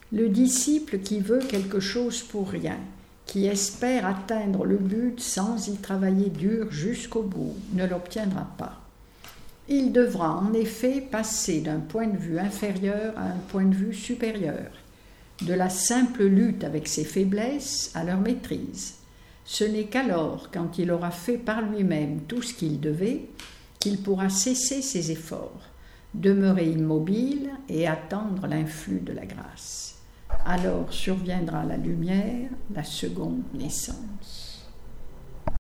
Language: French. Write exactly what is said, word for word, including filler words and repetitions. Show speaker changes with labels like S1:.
S1: Le disciple qui veut quelque chose pour rien, qui espère atteindre le but sans y travailler dur jusqu'au bout, ne l'obtiendra pas. Il devra en effet passer d'un point de vue inférieur à un point de vue supérieur, de la simple lutte avec ses faiblesses à leur maîtrise. Ce n'est qu'alors, quand il aura fait par lui-même tout ce qu'il devait, qu'il pourra cesser ses efforts, demeurer immobile et attendre l'influx de la grâce. Alors surviendra la lumière, la seconde naissance.